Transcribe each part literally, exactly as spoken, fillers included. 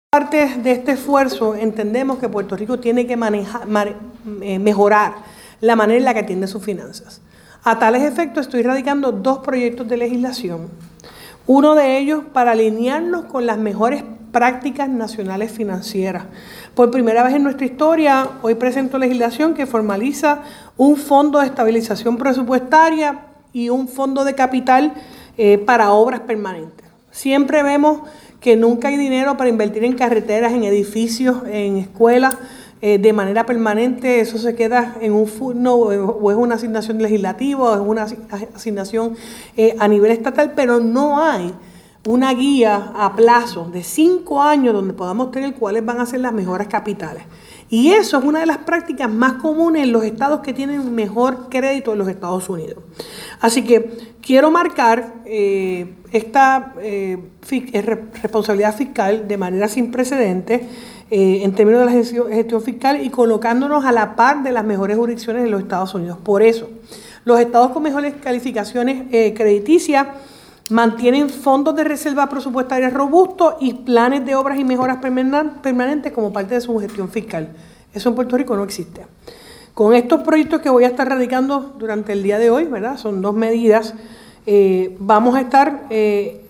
Parte de este esfuerzo entendemos que Puerto Rico tiene que manejar, mejorar la manera en la que atiende sus finanzas. A tales efectos estoy radicando dos proyectos de legislación. Uno de ellos para alinearnos con las mejores prácticas nacionales financieras. Por primera vez en nuestra historia, hoy presento legislación que formaliza un fondo de estabilización presupuestaria y un fondo de capital eh, para obras permanentes. Siempre vemos que nunca hay dinero para invertir en carreteras, en edificios, en escuelas, eh, de manera permanente. Eso se queda en un fondo, o es una asignación legislativa, o es una asignación eh, a nivel estatal, pero no hay una guía a plazo de cinco años donde podamos tener cuáles van a ser las mejores capitales. Y eso es una de las prácticas más comunes en los estados que tienen mejor crédito en los Estados Unidos. Así que quiero marcar eh, esta eh, responsabilidad fiscal de manera sin precedentes eh, en términos de la gestión, gestión fiscal y colocándonos a la par de las mejores jurisdicciones de los Estados Unidos. Por eso, los estados con mejores calificaciones eh, crediticias mantienen fondos de reserva presupuestaria robustos y planes de obras y mejoras permanentes como parte de su gestión fiscal. Eso en Puerto Rico no existe. Con estos proyectos que voy a estar radicando durante el día de hoy, ¿verdad? Son dos medidas. Eh, vamos a estar eh,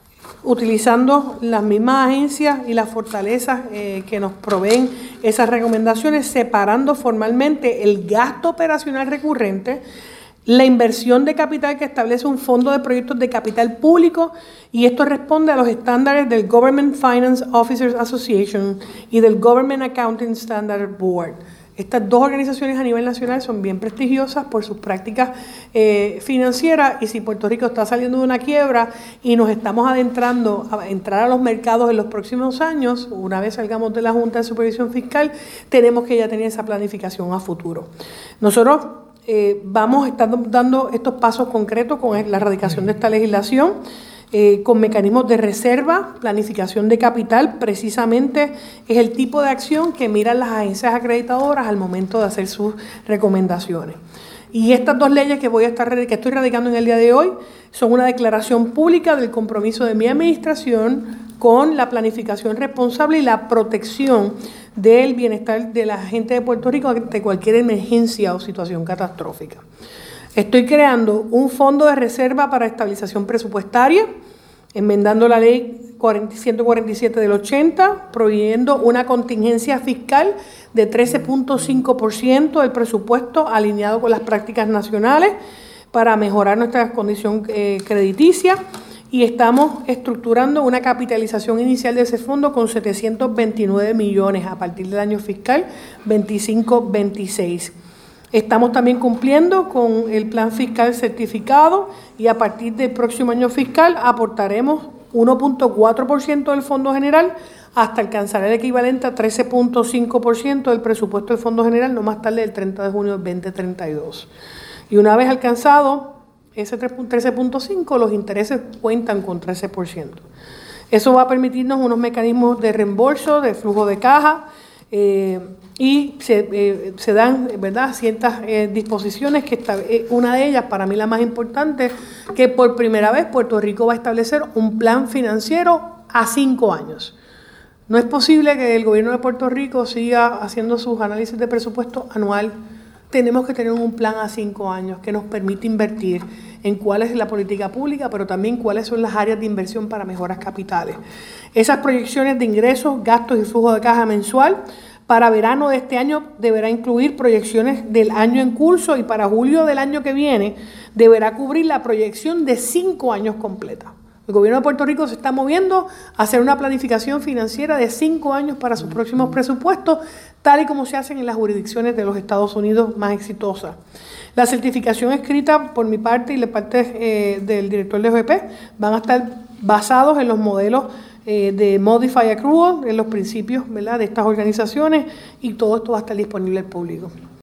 utilizando las mismas agencias y las fortalezas eh, que nos proveen esas recomendaciones, separando formalmente el gasto operacional recurrente, la inversión de capital que establece un fondo de proyectos de capital público, y esto responde a los estándares del Government Finance Officers Association y del Government Accounting Standard Board. Estas dos organizaciones a nivel nacional son bien prestigiosas por sus prácticas eh, financieras, y si Puerto Rico está saliendo de una quiebra y nos estamos adentrando a entrar a los mercados en los próximos años, una vez salgamos de la Junta de Supervisión Fiscal, tenemos que ya tener esa planificación a futuro. Nosotros Eh, vamos a estar dando estos pasos concretos con la erradicación de esta legislación, eh, con mecanismos de reserva, planificación de capital. Precisamente es el tipo de acción que miran las agencias acreditadoras al momento de hacer sus recomendaciones. Y estas dos leyes que voy a estar que estoy radicando en el día de hoy son una declaración pública del compromiso de mi administración con la planificación responsable y la protección del bienestar de la gente de Puerto Rico ante cualquier emergencia o situación catastrófica. Estoy creando un fondo de reserva para estabilización presupuestaria, enmendando la ley ciento cuarenta y siete del ochenta, proveyendo una contingencia fiscal de trece punto cinco por ciento del presupuesto alineado con las prácticas nacionales para mejorar nuestra condición eh, crediticia. Y estamos estructurando una capitalización inicial de ese fondo con setecientos veintinueve millones a partir del año fiscal veinticinco veintiséis. Estamos también cumpliendo con el plan fiscal certificado, y a partir del próximo año fiscal aportaremos uno punto cuatro por ciento del Fondo General hasta alcanzar el equivalente a trece punto cinco por ciento del presupuesto del Fondo General no más tarde del treinta de junio del veinte treinta y dos. Y una vez alcanzado ese trece punto cinco, los intereses cuentan con trece por ciento. Eso va a permitirnos unos mecanismos de reembolso, de flujo de caja, eh, y se, eh, se dan, ¿verdad?, ciertas eh, disposiciones, que esta, eh, una de ellas, para mí la más importante, que por primera vez Puerto Rico va a establecer un plan financiero a cinco años. No es posible que el gobierno de Puerto Rico siga haciendo sus análisis de presupuesto anual. Tenemos que tener un plan a cinco años que nos permite invertir en cuál es la política pública, pero también cuáles son las áreas de inversión para mejoras capitales. Esas proyecciones de ingresos, gastos y flujo de caja mensual para verano de este año deberá incluir proyecciones del año en curso, y para julio del año que viene deberá cubrir la proyección de cinco años completa. El gobierno de Puerto Rico se está moviendo a hacer una planificación financiera de cinco años para sus próximos presupuestos, tal y como se hacen en las jurisdicciones de los Estados Unidos más exitosas. La certificación escrita por mi parte y la parte eh, del director de O G P van a estar basados en los modelos eh, de Modify Accrual, en los principios, ¿verdad?, de estas organizaciones, y todo esto va a estar disponible al público.